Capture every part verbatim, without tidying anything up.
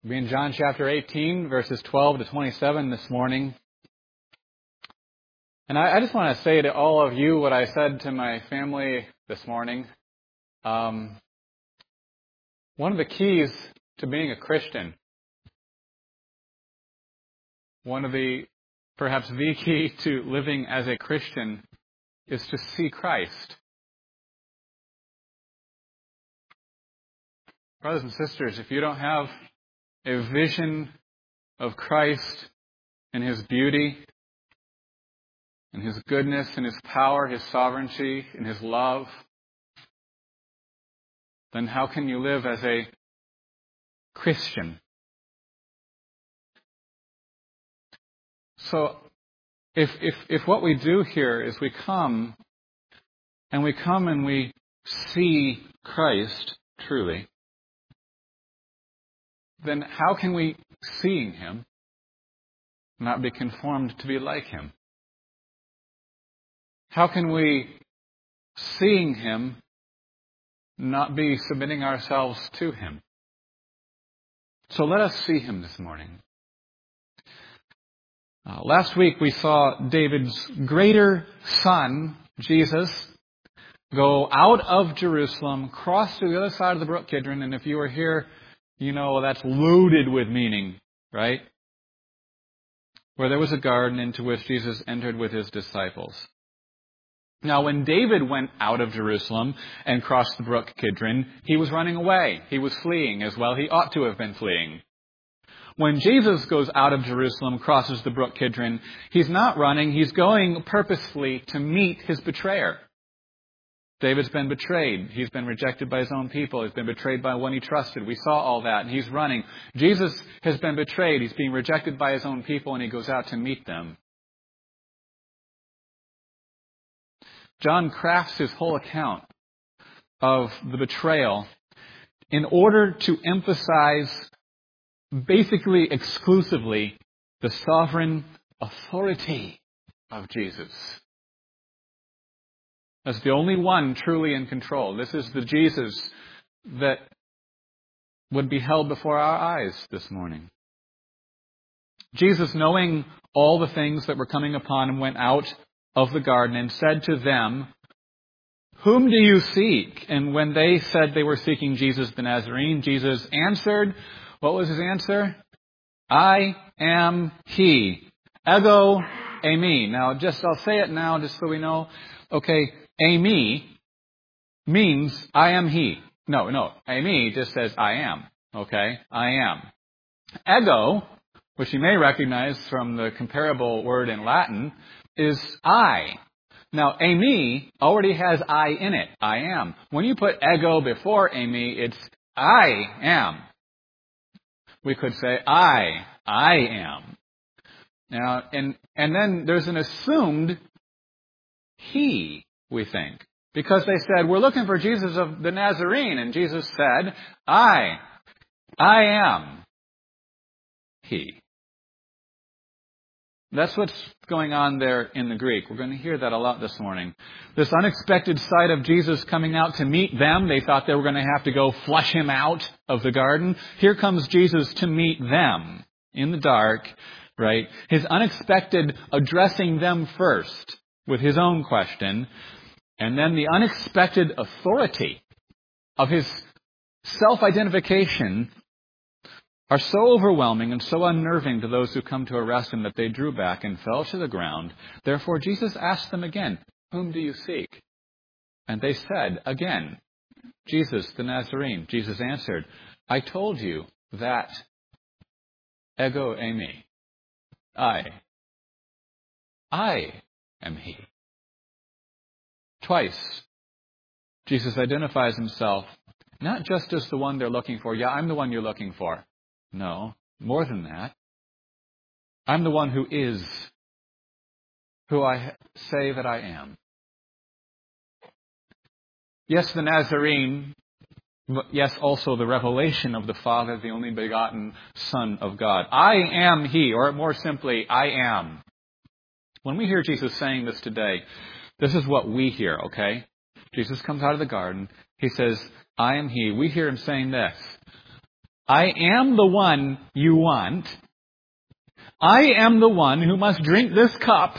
We're in John chapter eighteen, verses twelve to twenty-seven this morning. And I, I just want to say to all of you what I said to my family this morning. Um, one of the keys to being a Christian, one of the, perhaps the key to living as a Christian is to see Christ. Brothers and sisters, if you don't have a vision of Christ and His beauty and His goodness and His power, His sovereignty and His love, then how can you live as a Christian? So if if if what we do here is we come and we come and we see Christ truly, then how can we, seeing Him, not be conformed to be like Him? How can we, seeing Him, not be submitting ourselves to Him? So let us see Him this morning. Uh, last week we saw David's greater son, Jesus, go out of Jerusalem, cross to the other side of the brook Kidron, and if you were here, you know that's loaded with meaning, right? Where there was a garden into which Jesus entered with His disciples. Now, when David went out of Jerusalem and crossed the brook Kidron, he was running away. He was fleeing as well. He ought to have been fleeing. When Jesus goes out of Jerusalem, crosses the brook Kidron, he's not running. He's going purposefully to meet his betrayer. David's been betrayed. He's been rejected by his own people. He's been betrayed by one he trusted. We saw all that, and he's running. Jesus has been betrayed. He's being rejected by his own people, and he goes out to meet them. John crafts his whole account of the betrayal in order to emphasize basically exclusively the sovereign authority of Jesus. As the only one truly in control. This is the Jesus that would be held before our eyes this morning. Jesus, knowing all the things that were coming upon him, went out of the garden and said to them, "Whom do you seek?" And when they said they were seeking Jesus the Nazarene, Jesus answered, what was his answer? "I am He. Ego eimi." Now, just I'll say it now just so we know. Okay, eimi means I am He. No, no, eimi just says I am. Okay, I am. Ego, which you may recognize from the comparable word in Latin, is I. Now, eimi already has I in it. I am. When you put ego before eimi, it's I am. We could say I, I am. Now, and and then there's an assumed He, we think. Because they said, we're looking for Jesus of the Nazarene. And Jesus said, I, I am He. That's what's going on there in the Greek. We're going to hear that a lot this morning. This unexpected sight of Jesus coming out to meet them. They thought they were going to have to go flush him out of the garden. Here comes Jesus to meet them in the dark, right? His unexpected addressing them first with his own question. And then the unexpected authority of his self-identification are so overwhelming and so unnerving to those who come to arrest him that they drew back and fell to the ground. Therefore, Jesus asked them again, "Whom do you seek?" And they said again, "Jesus the Nazarene." Jesus answered, "I told you that ego eimi. I. I am He." Twice, Jesus identifies himself not just as the one they're looking for. Yeah, I'm the one you're looking for. No, more than that. I'm the one who is, who I say that I am. Yes, the Nazarene, but yes, also the revelation of the Father, the only begotten Son of God. I am He, or more simply, I am. When we hear Jesus saying this today, this is what we hear, okay? Jesus comes out of the garden. He says, "I am He." We hear Him saying this, I am the one you want. I am the one who must drink this cup.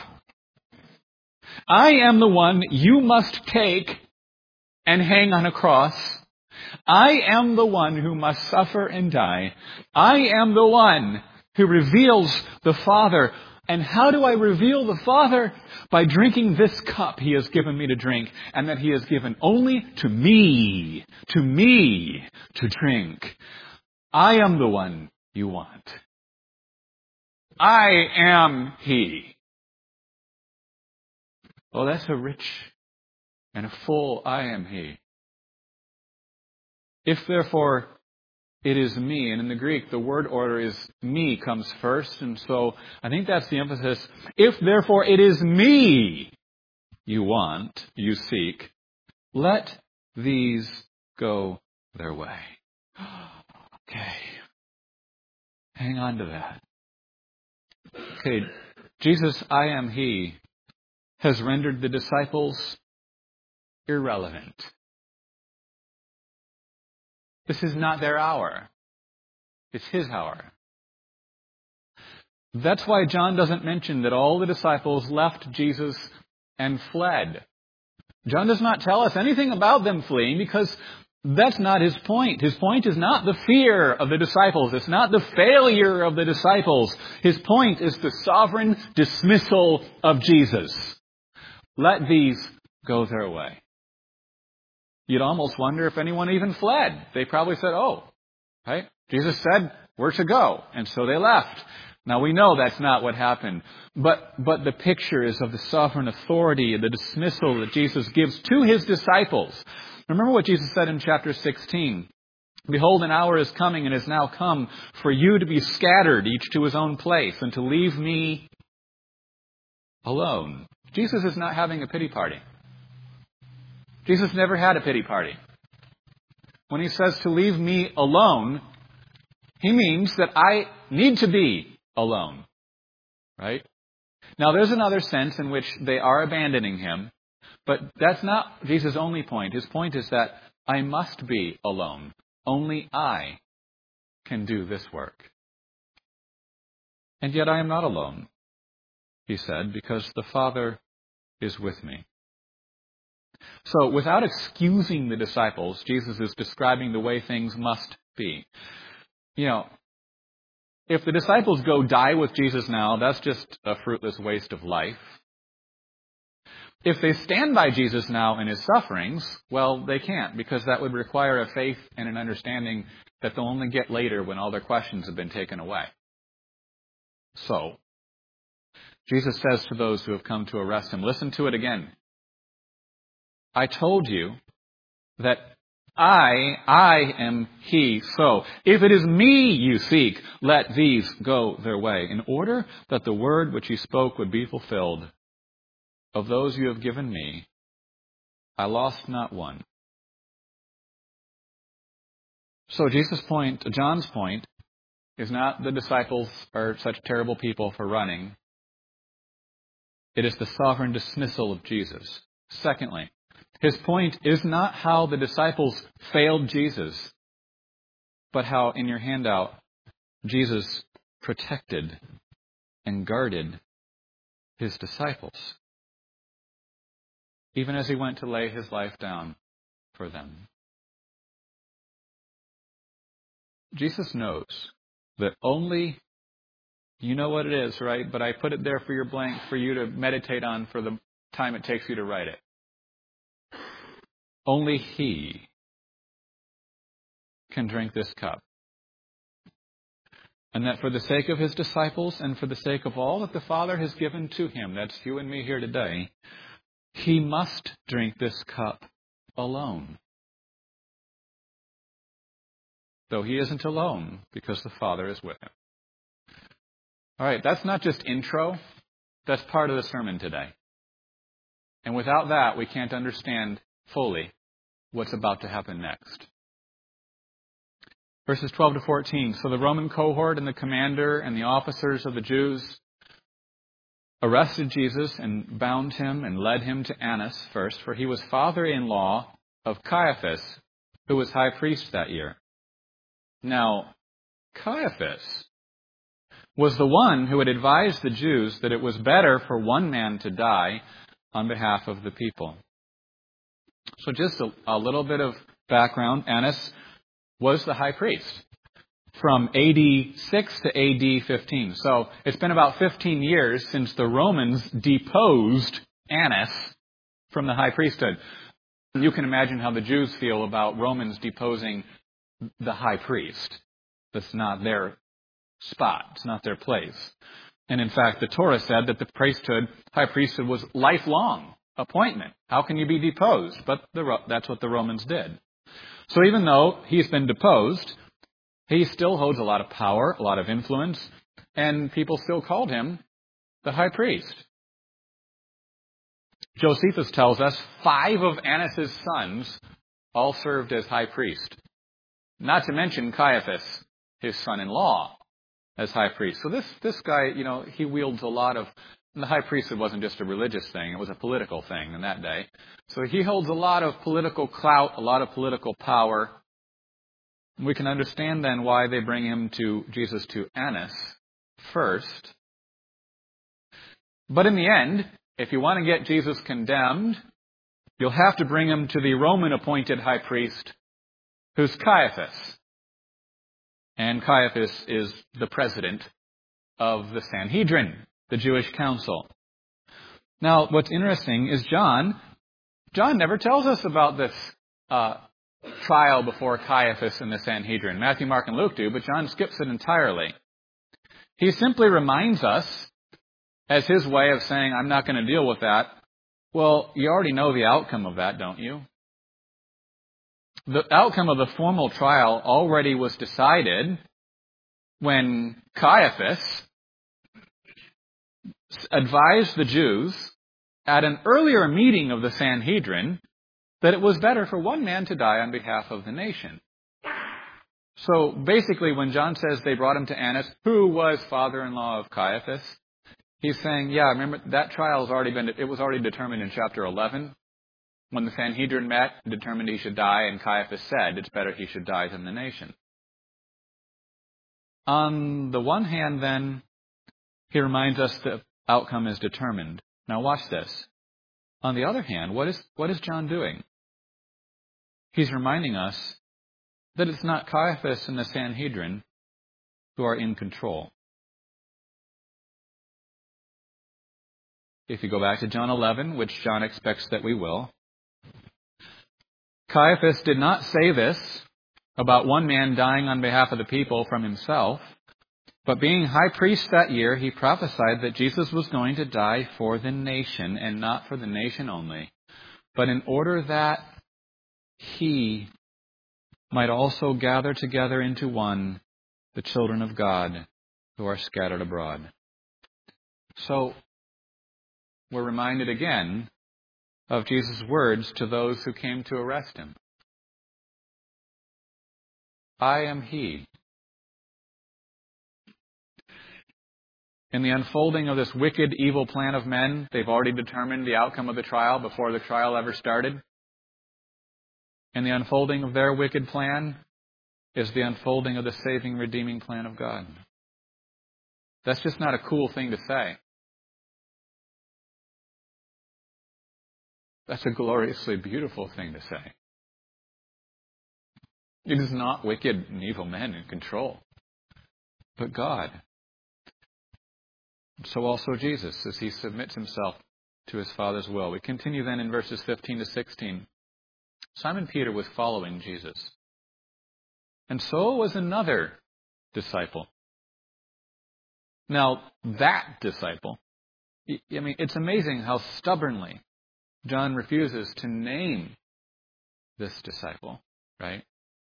I am the one you must take and hang on a cross. I am the one who must suffer and die. I am the one who reveals the Father. And how do I reveal the Father? By drinking this cup He has given me to drink, and that He has given only to me, to me to drink. I am the one you want. I am He. Oh, that's a rich and a full I am He. If therefore it is me, and in the Greek the word order is me comes first, and so I think that's the emphasis. If therefore it is me you want, you seek, let these go their way. Okay. Hang on to that. Okay, Jesus, I am He, has rendered the disciples irrelevant. This is not their hour. It's His hour. That's why John doesn't mention that all the disciples left Jesus and fled. John does not tell us anything about them fleeing because that's not his point. His point is not the fear of the disciples. It's not the failure of the disciples. His point is the sovereign dismissal of Jesus. Let these go their way. You'd almost wonder if anyone even fled. They probably said, oh, right? Jesus said, we're to go. And so they left. Now we know that's not what happened. But, but the picture is of the sovereign authority and the dismissal that Jesus gives to His disciples. Remember what Jesus said in chapter sixteen. Behold, an hour is coming and has now come for you to be scattered, each to his own place, and to leave me alone. Jesus is not having a pity party. Jesus never had a pity party. When He says to leave me alone, He means that I need to be alone. Right? Now, there's another sense in which they are abandoning Him, but that's not Jesus' only point. His point is that I must be alone. Only I can do this work. And yet I am not alone, He said, because the Father is with me. So, without excusing the disciples, Jesus is describing the way things must be. You know, if the disciples go die with Jesus now, that's just a fruitless waste of life. If they stand by Jesus now in His sufferings, well, they can't, because that would require a faith and an understanding that they'll only get later when all their questions have been taken away. So, Jesus says to those who have come to arrest Him, listen to it again. I told you that I, I am He. So, if it is me you seek, let these go their way, in order that the word which He spoke would be fulfilled. Of those you have given me, I lost not one. So Jesus' point, John's point, is not the disciples are such terrible people for running. It is the sovereign dismissal of Jesus. Secondly, his point is not how the disciples failed Jesus, but how in your handout, Jesus protected and guarded His disciples, even as He went to lay His life down for them. Jesus knows that only, you know what it is, right? But I put it there for your blank for you to meditate on for the time it takes you to write it. Only He can drink this cup. And that for the sake of His disciples and for the sake of all that the Father has given to Him, that's you and me here today, He must drink this cup alone. Though He isn't alone, because the Father is with Him. All right, that's not just intro. That's part of the sermon today. And without that, we can't understand fully what's about to happen next. Verses twelve to fourteen. So the Roman cohort and the commander and the officers of the Jews arrested Jesus and bound Him and led Him to Annas first, for he was father-in-law of Caiaphas, who was high priest that year. Now, Caiaphas was the one who had advised the Jews that it was better for one man to die on behalf of the people. So just a, a little bit of background. Annas was the high priest from A D six to A D fifteen. So it's been about fifteen years since the Romans deposed Annas from the high priesthood. You can imagine how the Jews feel about Romans deposing the high priest. That's not their spot. It's not their place. And in fact, the Torah said that the priesthood, high priesthood, was lifelong appointment. How can you be deposed? But the, that's what the Romans did. So even though he's been deposed, he still holds a lot of power, a lot of influence, and people still called him the high priest. Josephus tells us five of Annas' sons all served as high priest. Not to mention Caiaphas, his son-in-law, as high priest. So this, this guy, you know, he wields a lot of... And the high priesthood wasn't just a religious thing, it was a political thing in that day. So he holds a lot of political clout, a lot of political power. We can understand then why they bring him to Jesus to Annas first. But in the end, if you want to get Jesus condemned, you'll have to bring him to the Roman-appointed high priest, who's Caiaphas. And Caiaphas is the president of the Sanhedrin, the Jewish council. Now, what's interesting is John, John never tells us about this uh, trial before Caiaphas and the Sanhedrin. Matthew, Mark, and Luke do, but John skips it entirely. He simply reminds us, as his way of saying, I'm not going to deal with that. Well, you already know the outcome of that, don't you? The outcome of the formal trial already was decided when Caiaphas advised the Jews at an earlier meeting of the Sanhedrin that it was better for one man to die on behalf of the nation. So basically, when John says they brought him to Annas, who was father-in-law of Caiaphas, he's saying, yeah, remember, that trial has already been, it was already determined in chapter eleven, when the Sanhedrin met and determined he should die, and Caiaphas said it's better he should die than the nation. On the one hand, then, he reminds us the outcome is determined. Now watch this. On the other hand, what is, what is John doing? He's reminding us that it's not Caiaphas and the Sanhedrin who are in control. If you go back to John eleven, which John expects that we will, Caiaphas did not say this about one man dying on behalf of the people from himself, but being high priest that year, he prophesied that Jesus was going to die for the nation, and not for the nation only, but in order that he might also gather together into one the children of God who are scattered abroad. So, we're reminded again of Jesus' words to those who came to arrest him. I am he. In the unfolding of this wicked, evil plan of men, they've already determined the outcome of the trial before the trial ever started. And the unfolding of their wicked plan is the unfolding of the saving, redeeming plan of God. That's just not a cool thing to say. That's a gloriously beautiful thing to say. It is not wicked and evil men in control, but God. So also Jesus, as he submits himself to his Father's will. We continue then in verses fifteen to sixteen. Simon Peter was following Jesus. And so was another disciple. Now, that disciple, I mean, it's amazing how stubbornly John refuses to name this disciple, right?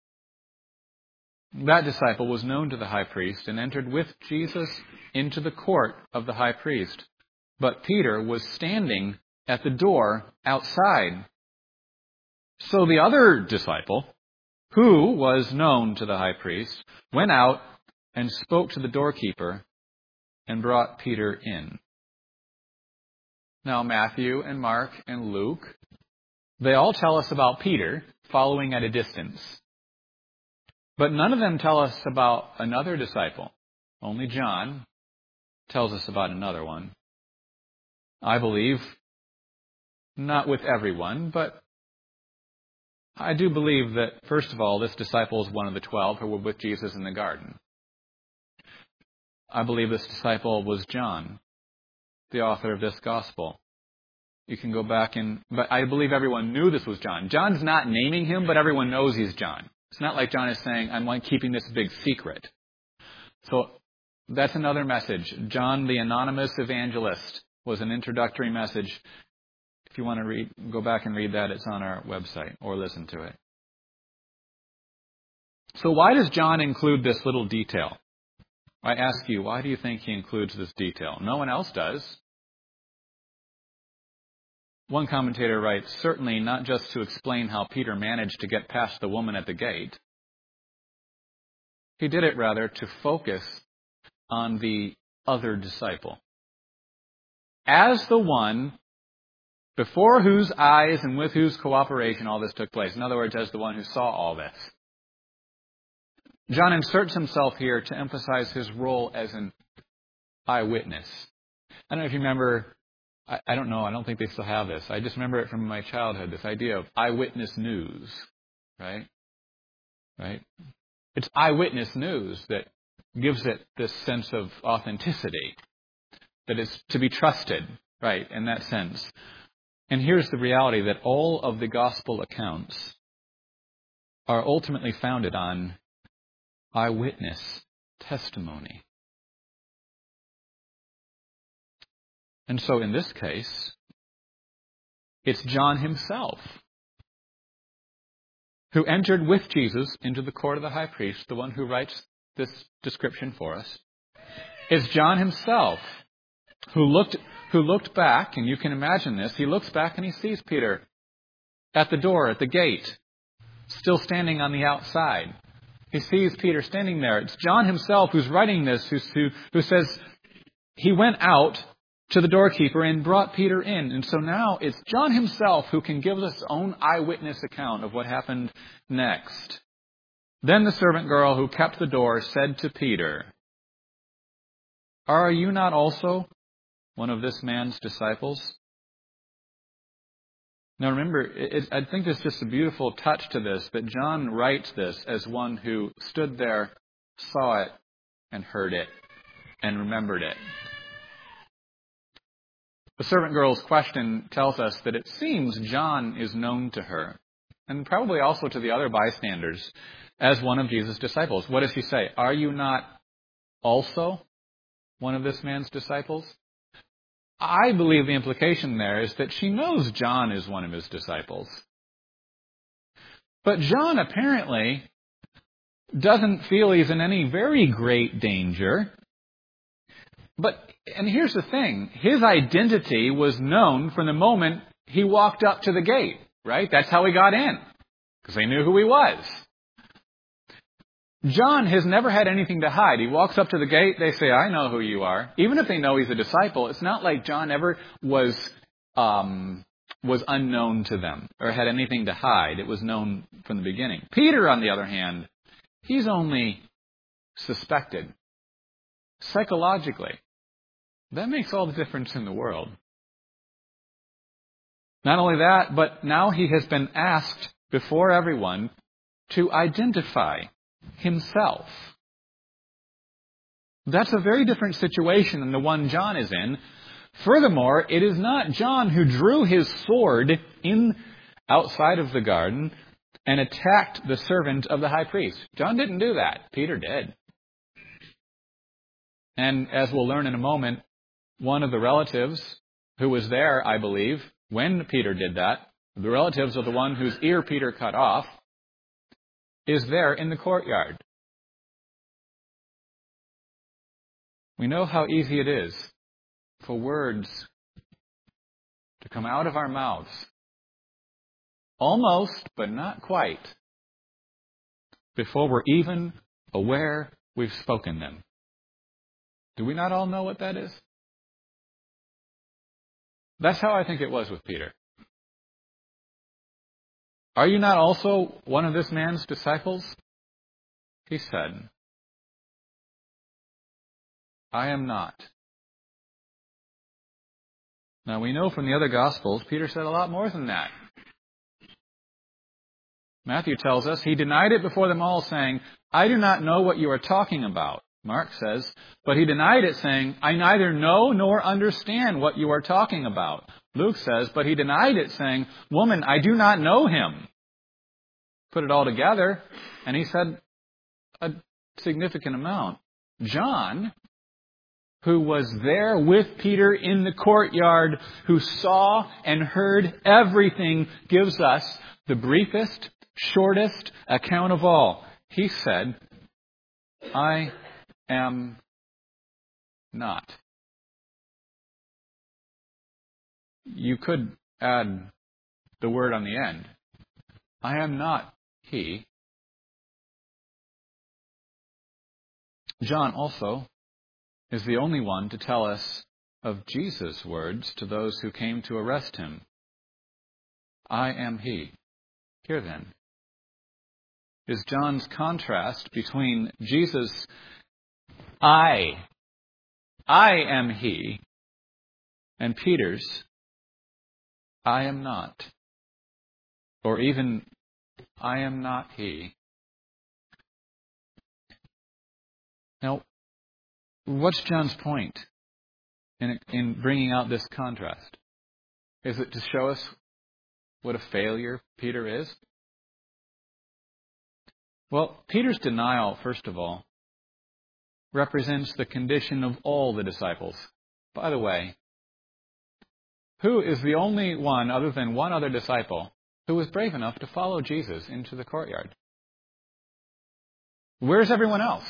That disciple was known to the high priest and entered with Jesus into the court of the high priest. But Peter was standing at the door outside. So the other disciple, who was known to the high priest, went out and spoke to the doorkeeper and brought Peter in. Now, Matthew and Mark and Luke, they all tell us about Peter following at a distance. But none of them tell us about another disciple. Only John tells us about another one. I believe, not with everyone, but I do believe that, first of all, this disciple is one of the twelve who were with Jesus in the garden. I believe this disciple was John, the author of this gospel. You can go back and, but I believe everyone knew this was John. John's not naming him, but everyone knows he's John. It's not like John is saying, I'm keeping this big secret. So that's another message. John, the anonymous evangelist, was an introductory message. If you want to read, go back and read that. It's on our website, or listen to it. So why does John include this little detail? I ask you, why do you think he includes this detail? No one else does. One commentator writes, certainly not just to explain how Peter managed to get past the woman at the gate. He did it rather to focus on the other disciple as the one before whose eyes and with whose cooperation all this took place. In other words, as the one who saw all this. John inserts himself here to emphasize his role as an eyewitness. I don't know if you remember, I, I don't know, I don't think they still have this. I just remember it from my childhood, this idea of eyewitness news, right? Right? It's eyewitness news that gives it this sense of authenticity, that it's to be trusted, right, in that sense. And here's the reality that all of the gospel accounts are ultimately founded on eyewitness testimony. And so in this case, it's John himself who entered with Jesus into the court of the high priest, the one who writes this description for us. It's John himself who looked who looked back, and you can imagine this, he looks back and he sees Peter at the door, at the gate, still standing on the outside. He sees Peter standing there. It's John himself who's writing this, who, who, who says he went out to the doorkeeper and brought Peter in. And so now it's John himself who can give us his own eyewitness account of what happened next. Then the servant girl who kept the door said to Peter, "Are you not also one of this man's disciples?" Now remember, it, I think there's just a beautiful touch to this, that John writes this as one who stood there, saw it, and heard it, and remembered it. The servant girl's question tells us that it seems John is known to her, and probably also to the other bystanders, as one of Jesus' disciples. What does he say? Are you not also one of this man's disciples? I believe the implication there is that she knows John is one of his disciples. But John apparently doesn't feel he's in any very great danger. But, and here's the thing, his identity was known from the moment he walked up to the gate, right? That's how he got in, because they knew who he was. John has never had anything to hide. He walks up to the gate, they say, I know who you are. Even if they know he's a disciple, it's not like John ever was um, was unknown to them or had anything to hide. It was known from the beginning. Peter, on the other hand, he's only suspected. Psychologically, that makes all the difference in the world. Not only that, but now he has been asked before everyone to identify himself. That's a very different situation than the one John is in. Furthermore, it is not John who drew his sword in outside of the garden and attacked the servant of the high priest. John didn't do that. Peter did. And as we'll learn in a moment, one of the relatives who was there, I believe, when Peter did that, the relatives of the one whose ear Peter cut off, is there in the courtyard. We know how easy it is for words to come out of our mouths. Almost, but not quite, before we're even aware we've spoken them. Do we not all know what that is? That's how I think it was with Peter. Are you not also one of this man's disciples? He said, I am not. Now we know from the other Gospels, Peter said a lot more than that. Matthew tells us he denied it before them all, saying, I do not know what you are talking about. Mark says, but he denied it, saying, I neither know nor understand what you are talking about. Luke says, but he denied it, saying, woman, I do not know him. Put it all together, and he said a significant amount. John, who was there with Peter in the courtyard, who saw and heard everything, gives us the briefest, shortest account of all. He said, I am not. You could add the word on the end. I am not he. John also is the only one to tell us of Jesus' words to those who came to arrest him. I am he. Here then is John's contrast between Jesus' I, I am he, and Peter's I am not, or even I am not he. Now, what's John's point in, in bringing out this contrast? Is it to show us what a failure Peter is? Well, Peter's denial, first of all, represents the condition of all the disciples. By the way, who is the only one, other than one other disciple, who was brave enough to follow Jesus into the courtyard? Where's everyone else?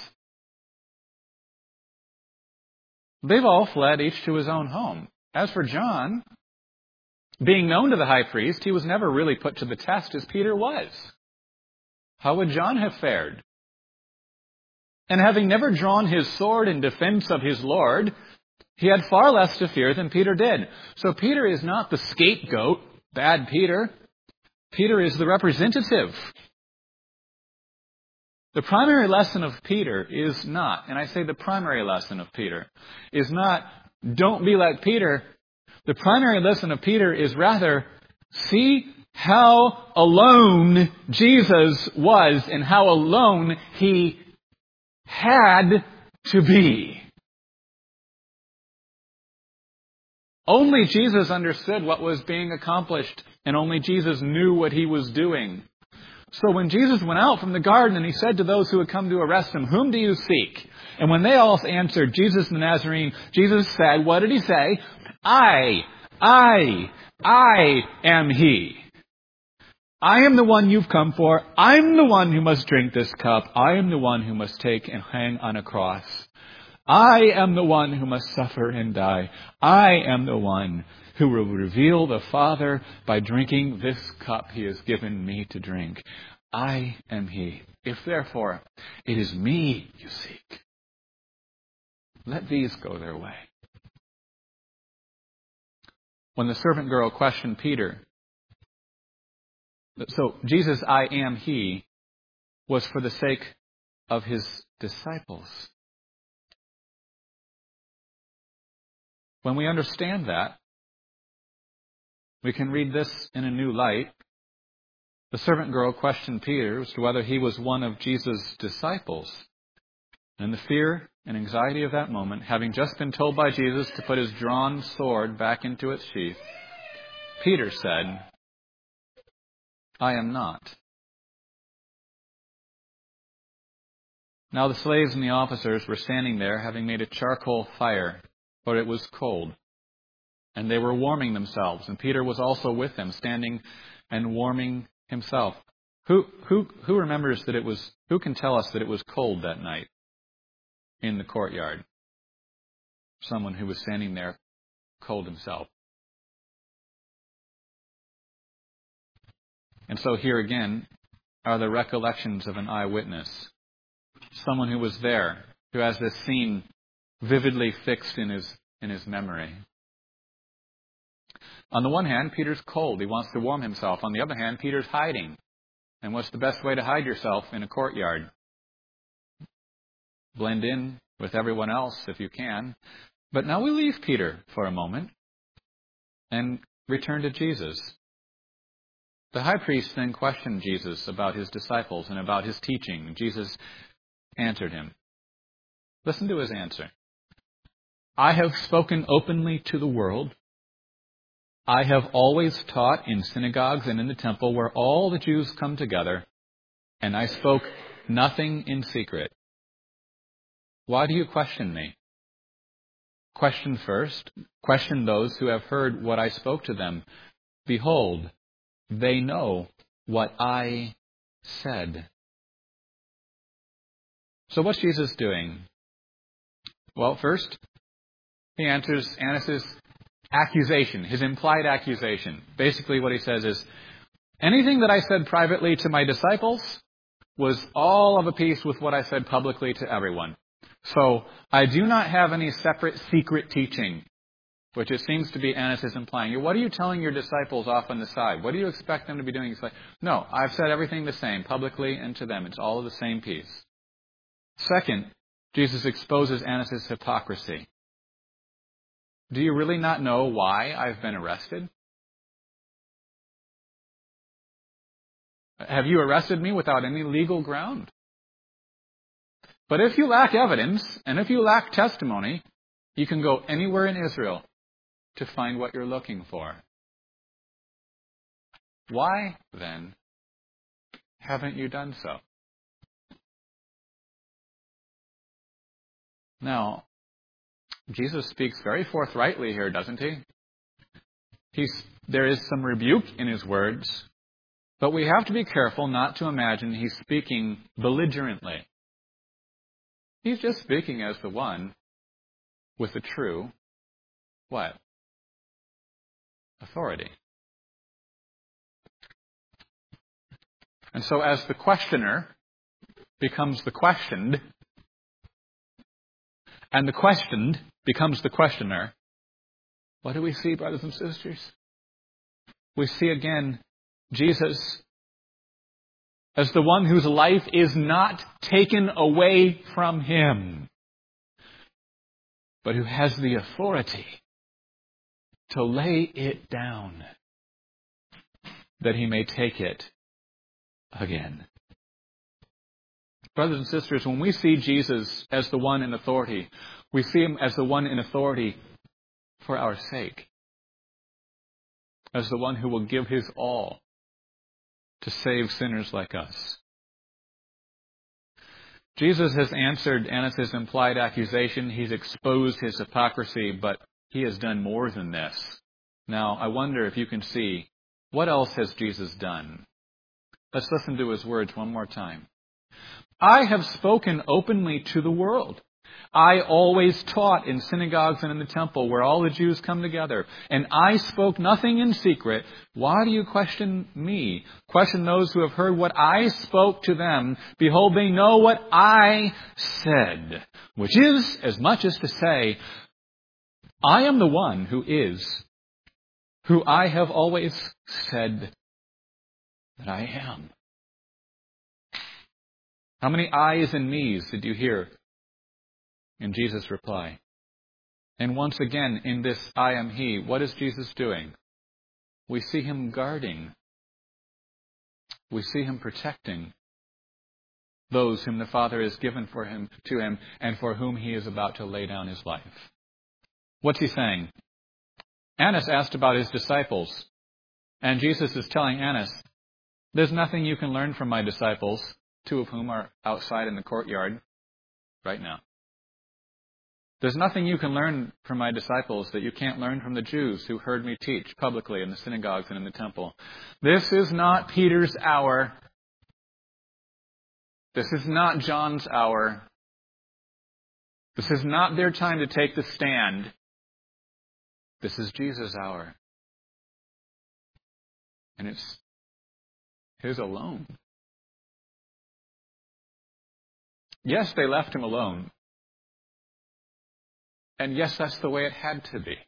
They've all fled, each to his own home. As for John, being known to the high priest, he was never really put to the test as Peter was. How would John have fared? And having never drawn his sword in defense of his Lord, he had far less to fear than Peter did. So Peter is not the scapegoat, bad Peter. Peter is the representative. The primary lesson of Peter is not, and I say the primary lesson of Peter, is not, don't be like Peter. The primary lesson of Peter is rather, see how alone Jesus was and how alone he had to be. Only Jesus understood what was being accomplished, and only Jesus knew what he was doing. So when Jesus went out from the garden and he said to those who had come to arrest him, whom do you seek? And when they all answered, Jesus the Nazarene, Jesus said, what did he say? I, I, I am he. I am the one you've come for. I'm the one who must drink this cup. I am the one who must take and hang on a cross. I am the one who must suffer and die. I am the one who will reveal the Father by drinking this cup he has given me to drink. I am he. If therefore it is me you seek, let these go their way. When the servant girl questioned Peter, so Jesus, I am he, was for the sake of his disciples. When we understand that, we can read this in a new light. The servant girl questioned Peter as to whether he was one of Jesus' disciples. And the fear and anxiety of that moment, having just been told by Jesus to put his drawn sword back into its sheath, Peter said, I am not. Now the slaves and the officers were standing there, having made a charcoal fire, for it was cold. And they were warming themselves, and Peter was also with them, standing and warming himself. Who who who remembers that it was, who can tell us that it was cold that night in the courtyard? Someone who was standing there cold himself. And so here again are the recollections of an eyewitness. Someone who was there, who has this scene vividly fixed in his in his memory. On the one hand, Peter's cold. He wants to warm himself. On the other hand, Peter's hiding. And what's the best way to hide yourself in a courtyard? blend in with everyone else if you can. But now we leave Peter for a moment and return to Jesus. The high priest then questioned Jesus about his disciples and about his teaching. Jesus answered him. Listen to his answer. I have spoken openly to the world. I have always taught in synagogues and in the temple where all the Jews come together, and I spoke nothing in secret. Why do you question me? Question first. Question those who have heard what I spoke to them. Behold, they know what I said. So what's Jesus doing? Well, first, he answers Annas' accusation, his implied accusation. Basically what he says is, anything that I said privately to my disciples was all of a piece with what I said publicly to everyone. So I do not have any separate secret teaching, which it seems to be Annas is implying. What are you telling your disciples off on the side? What do you expect them to be doing? He's like, no, I've said everything the same, publicly and to them. It's all of the same piece. Second, Jesus exposes Annas' hypocrisy. Do you really not know why I've been arrested? Have you arrested me without any legal ground? But if you lack evidence, and if you lack testimony, you can go anywhere in Israel to find what you're looking for. Why, then, haven't you done so? Now, Jesus speaks very forthrightly here, doesn't he? He's, there is some rebuke in his words, but we have to be careful not to imagine he's speaking belligerently. He's just speaking as the one with the true, what? Authority. And so as the questioner becomes the questioned, and the questioned becomes the questioner, what do we see, brothers and sisters? We see again Jesus as the one whose life is not taken away from him, but who has the authority to lay it down that he may take it again. Brothers and sisters, when we see Jesus as the one in authority, we see him as the one in authority for our sake, as the one who will give his all to save sinners like us. Jesus has answered Annas' implied accusation. He's exposed his hypocrisy, but he has done more than this. Now, I wonder if you can see, what else has Jesus done? Let's listen to his words one more time. I have spoken openly to the world. I always taught in synagogues and in the temple where all the Jews come together. And I spoke nothing in secret. Why do you question me? Question those who have heard what I spoke to them. Behold, they know what I said. Which is as much as to say, I am the one who is, who I have always said that I am. How many I's and me's did you hear in Jesus' reply? And once again, in this I am he, what is Jesus doing? We see him guarding. We see him protecting those whom the Father has given for him to him and for whom he is about to lay down his life. What's he saying? Annas asked about his disciples, and Jesus is telling Annas, there's nothing you can learn from my disciples, two of whom are outside in the courtyard right now. There's nothing you can learn from my disciples that you can't learn from the Jews who heard me teach publicly in the synagogues and in the temple. This is not Peter's hour. This is not John's hour. This is not their time to take the stand. This is Jesus' hour. And it's his alone. Yes, they left him alone. And yes, that's the way it had to be.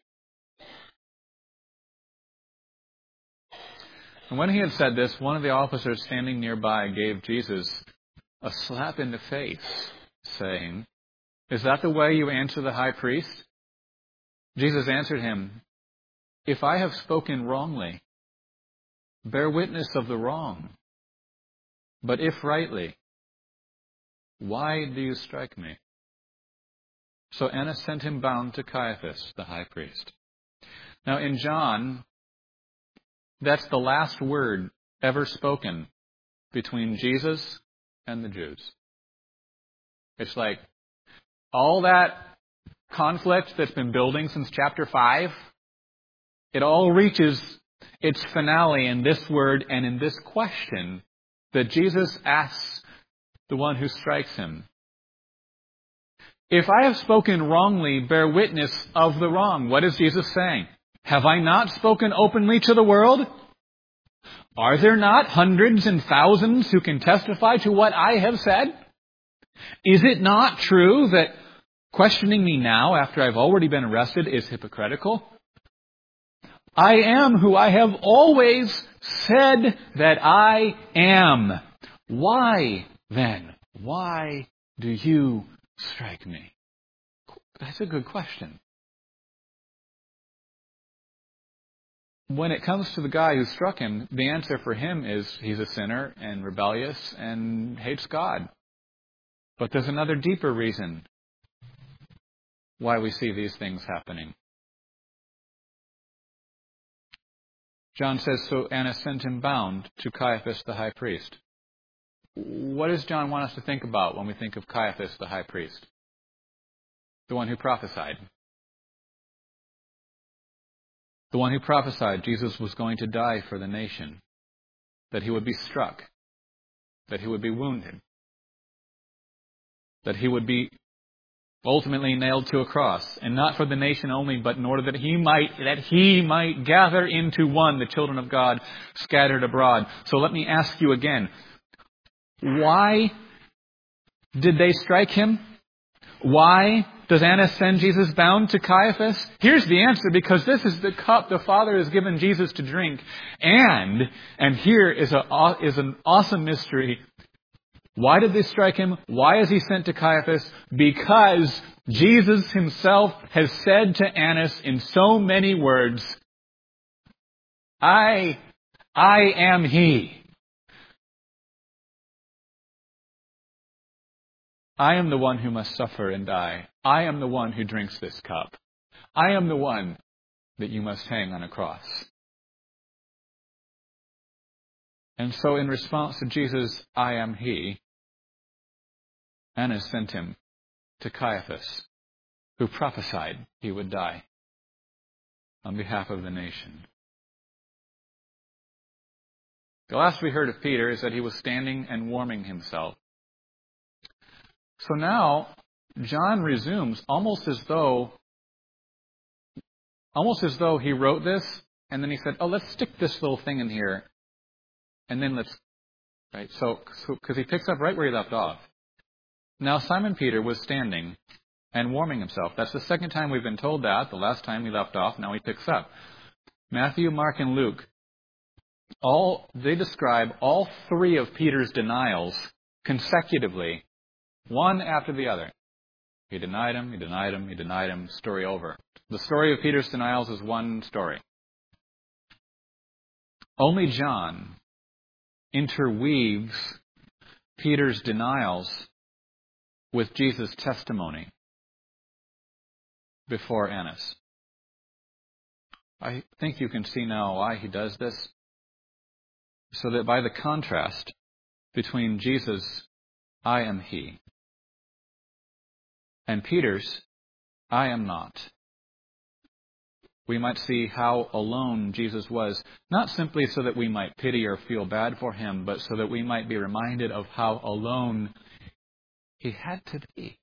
And when he had said this, one of the officers standing nearby gave Jesus a slap in the face, saying, Is that the way you answer the high priest? Jesus answered him, if I have spoken wrongly, bear witness of the wrong. But if rightly, why do you strike me? So Annas sent him bound to Caiaphas, the high priest. Now in John, that's the last word ever spoken between Jesus and the Jews. It's like all that conflict that's been building since chapter five, it all reaches its finale in this word and in this question that Jesus asks the one who strikes him. If I have spoken wrongly, bear witness of the wrong. What is Jesus saying? Have I not spoken openly to the world? Are there not hundreds and thousands who can testify to what I have said? Is it not true that questioning me now after I've already been arrested is hypocritical? I am who I have always said that I am. Why then? Why do you strike me? That's a good question. When it comes to the guy who struck him, the answer for him is he's a sinner and rebellious and hates God. But there's another deeper reason why we see these things happening. John says, so Annas sent him bound to Caiaphas the high priest. What does John want us to think about when we think of Caiaphas the high priest? The one who prophesied. The one who prophesied Jesus was going to die for the nation. That he would be struck. That he would be wounded. That he would be ultimately nailed to a cross. And not for the nation only, but in order that he might, that he might gather into one the children of God scattered abroad. So let me ask you again. Why did they strike him? Why does Annas send Jesus bound to Caiaphas? Here's the answer, because this is the cup the Father has given Jesus to drink. And, and here is, a, is an awesome mystery. Why did they strike him? Why is he sent to Caiaphas? Because Jesus himself has said to Annas in so many words, I, I am he. I am the one who must suffer and die. I am the one who drinks this cup. I am the one that you must hang on a cross. And so in response to Jesus, I am he, Annas sent him to Caiaphas, who prophesied he would die on behalf of the nation. The last we heard of Peter is that he was standing and warming himself. So now, John resumes almost as though, almost as though he wrote this, and then he said, oh, let's stick this little thing in here, and then let's, right? So, because he picks up right where he left off. Now Simon Peter was standing and warming himself. That's the second time we've been told that. The last time he left off, now he picks up. Matthew, Mark, and Luke, all they describe all three of Peter's denials consecutively, one after the other. He denied him, he denied him, he denied him, story over. The story of Peter's denials is one story. Only John interweaves Peter's denials with Jesus' testimony before Annas. I think you can see now why he does this. So that by the contrast between Jesus' I am he and Peter's I am not, we might see how alone Jesus was, not simply so that we might pity or feel bad for him, but so that we might be reminded of how alone he had to be.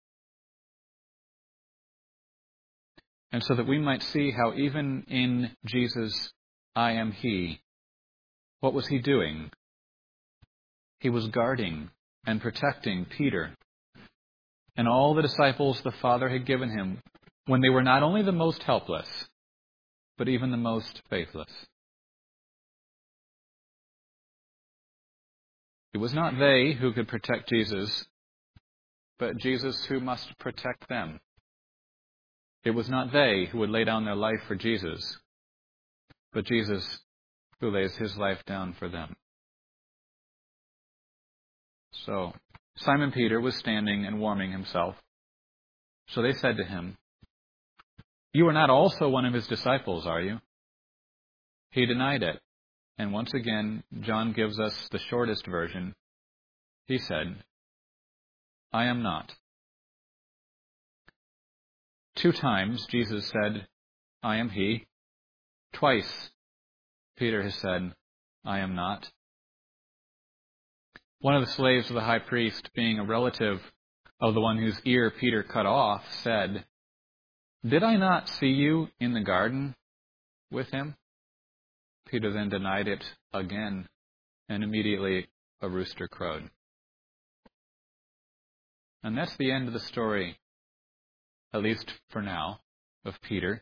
And so that we might see how even in Jesus' I am he, what was he doing? He was guarding and protecting Peter and all the disciples the Father had given him when they were not only the most helpless, but even the most faithless. It was not they who could protect Jesus but Jesus who must protect them. It was not they who would lay down their life for Jesus, but Jesus who lays his life down for them. So Simon Peter was standing and warming himself. So they said to him, "You are not also one of his disciples, are you?" He denied it. And once again, John gives us the shortest version. He said, "I am not." Two times Jesus said, "I am he." Twice Peter has said, "I am not." One of the slaves of the high priest, being a relative of the one whose ear Peter cut off, said, "Did I not see you in the garden with him?" Peter then denied it again, and immediately a rooster crowed. And that's the end of the story, at least for now, of Peter.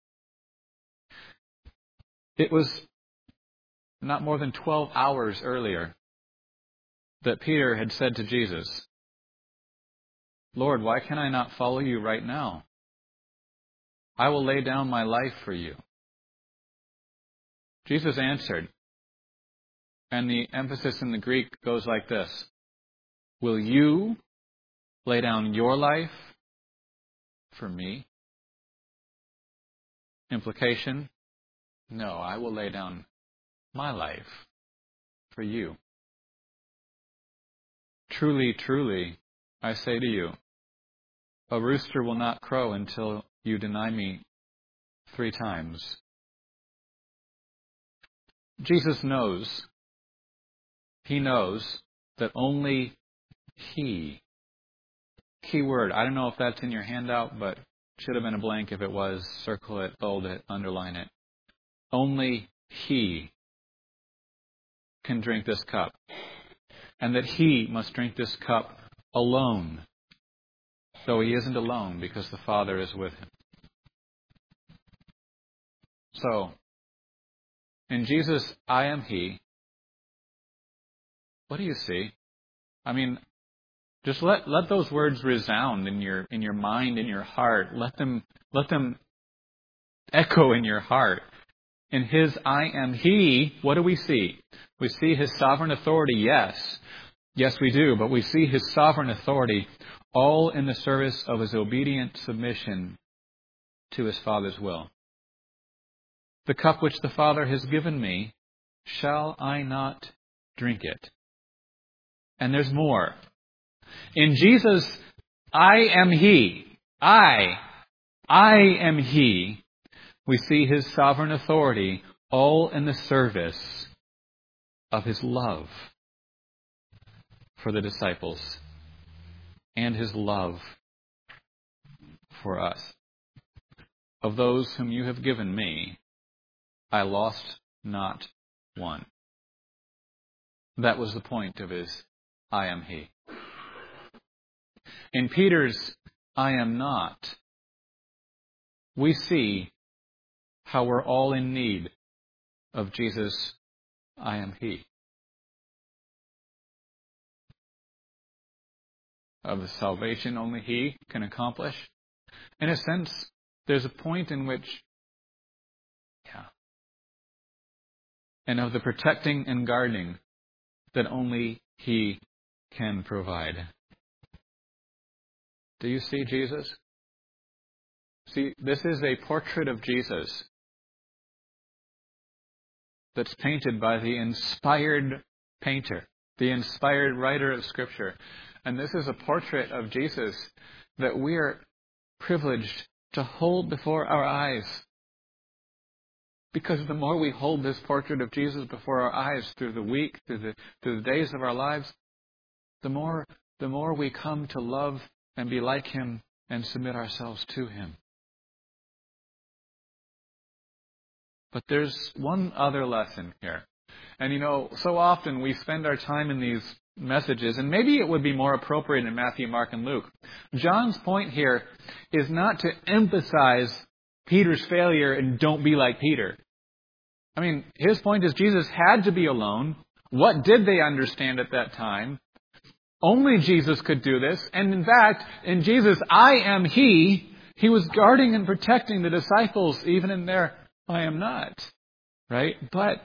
It was not more than twelve hours earlier that Peter had said to Jesus, "Lord, why can I not follow you right now? I will lay down my life for you." Jesus answered, and the emphasis in the Greek goes like this: "Will you lay down your life for me?" Implication: no, I will lay down my life for you. Truly, truly, I say to you, a rooster will not crow until you deny me three times. Jesus knows, he knows that only he, key word, I don't know if that's in your handout, but should have been a blank. If it was, circle it, bold it, underline it. Only he can drink this cup, and that he must drink this cup alone, though he isn't alone because the Father is with him. So, in Jesus, I am he. What do you see? I mean, just let, let those words resound in your in your mind, in your heart. Let them let them echo in your heart. In his I am he, what do we see? We see his sovereign authority, yes. Yes, we do, but we see his sovereign authority all in the service of his obedient submission to his Father's will. The cup which the Father has given me, shall I not drink it? And there's more. In Jesus, I am he. I, I am he. We see his sovereign authority all in the service of his love for the disciples and his love for us. Of those whom you have given me, I lost not one. That was the point of his I am he. In Peter's I am not, we see how we're all in need of Jesus' I am he. Of the salvation only he can accomplish. In a sense, there's a point in which, yeah, and of the protecting and guarding that only he can provide. Do you see Jesus? See, this is a portrait of Jesus that's painted by the inspired painter, the inspired writer of Scripture. And this is a portrait of Jesus that we are privileged to hold before our eyes. Because the more we hold this portrait of Jesus before our eyes through the week, through the, through the days of our lives, the more, the more we come to love and be like him and submit ourselves to him. But there's one other lesson here. And you know, so often we spend our time in these messages, and maybe it would be more appropriate in Matthew, Mark, and Luke. John's point here is not to emphasize Peter's failure and don't be like Peter. I mean, his point is Jesus had to be alone. What did they understand at that time? Only Jesus could do this. And in fact, in Jesus, I am He, He was guarding and protecting the disciples even in their I am not. Right? But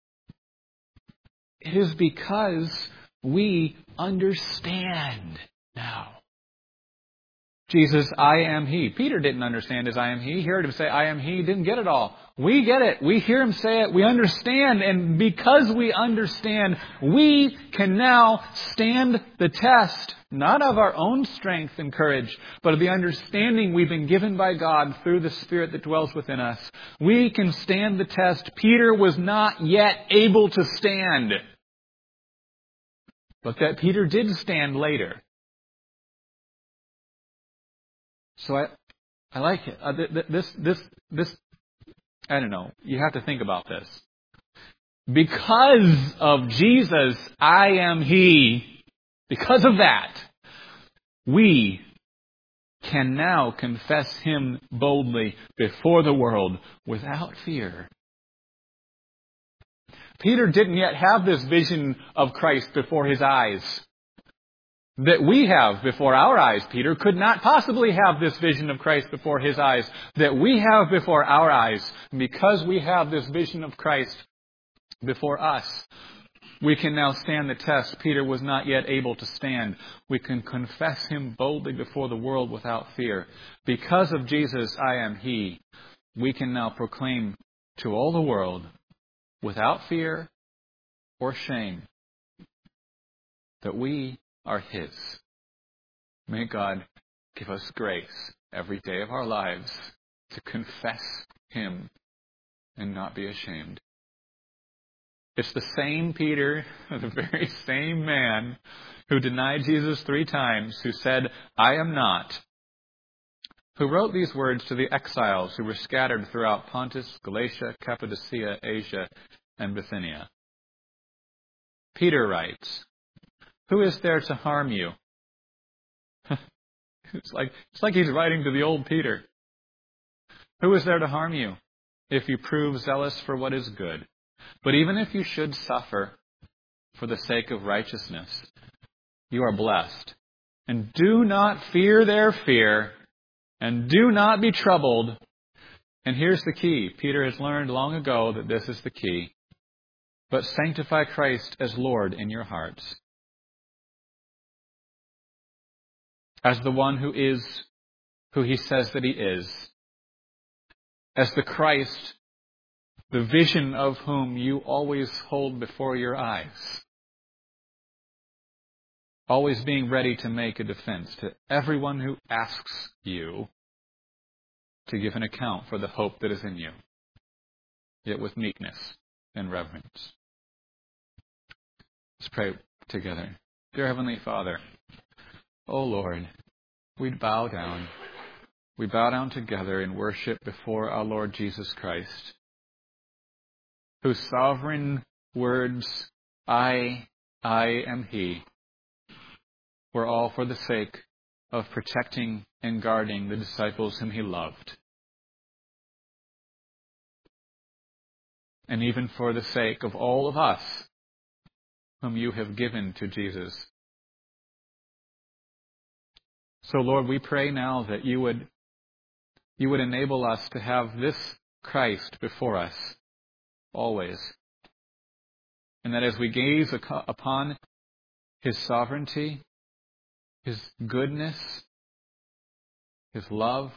it is because we understand now. Jesus, I am He. Peter didn't understand his I am He. He heard Him say, I am He. He didn't get it all. We get it. We hear Him say it. We understand. And because we understand, we can now stand the test, not of our own strength and courage, but of the understanding we've been given by God through the Spirit that dwells within us. We can stand the test. Peter was not yet able to stand. But that Peter did stand later. So I, I like it. Uh, th- th- this, this, this. I don't know. You have to think about this. Because of Jesus, I am He. Because of that, we can now confess Him boldly before the world without fear. Peter didn't yet have this vision of Christ before his eyes. That we have before our eyes. Peter could not possibly have this vision of Christ before his eyes. That we have before our eyes. And because we have this vision of Christ before us, we can now stand the test. Peter was not yet able to stand. We can confess Him boldly before the world without fear. Because of Jesus, I am He. We can now proclaim to all the world without fear or shame that we are His. May God give us grace every day of our lives to confess Him and not be ashamed. It's the same Peter, the very same man who denied Jesus three times, who said, I am not, who wrote these words to the exiles who were scattered throughout Pontus, Galatia, Cappadocia, Asia, and Bithynia. Peter writes, who is there to harm you? It's like, it's like he's writing to the old Peter. Who is there to harm you if you prove zealous for what is good? But even if you should suffer for the sake of righteousness, you are blessed. And do not fear their fear, and do not be troubled. And here's the key. Peter has learned long ago that this is the key. But sanctify Christ as Lord in your hearts, as the one who is who He says that He is, as the Christ, the vision of whom you always hold before your eyes, always being ready to make a defense to everyone who asks you to give an account for the hope that is in you, yet with meekness and reverence. Let's pray together. Dear Heavenly Father, O Lord, we bow down. We bow down together in worship before our Lord Jesus Christ, whose sovereign words, I, I am He, were all for the sake of protecting and guarding the disciples whom He loved. And even for the sake of all of us whom You have given to Jesus. So Lord, we pray now that You would, You would enable us to have this Christ before us always. And that as we gaze upon His sovereignty, His goodness, His love,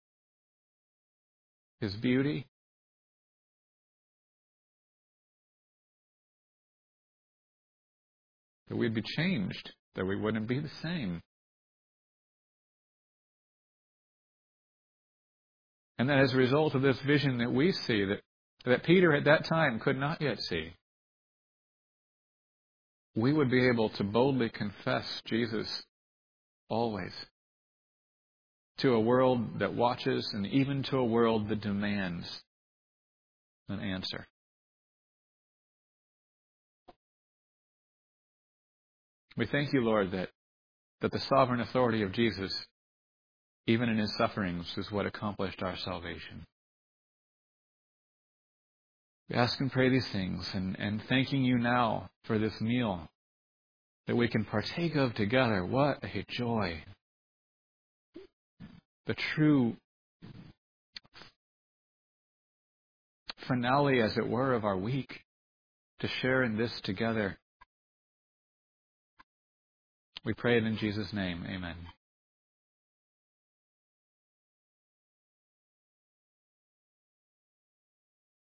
His beauty, that we'd be changed, that we wouldn't be the same. And that as a result of this vision that we see, that, that Peter at that time could not yet see, we would be able to boldly confess Jesus always to a world that watches and even to a world that demands an answer. We thank You, Lord, that, that the sovereign authority of Jesus, even in His sufferings, is what accomplished our salvation. We ask and pray these things, and, and thanking You now for this meal that we can partake of together. What a joy. The true finale, as it were, of our week, to share in this together. We pray it in Jesus' name. Amen.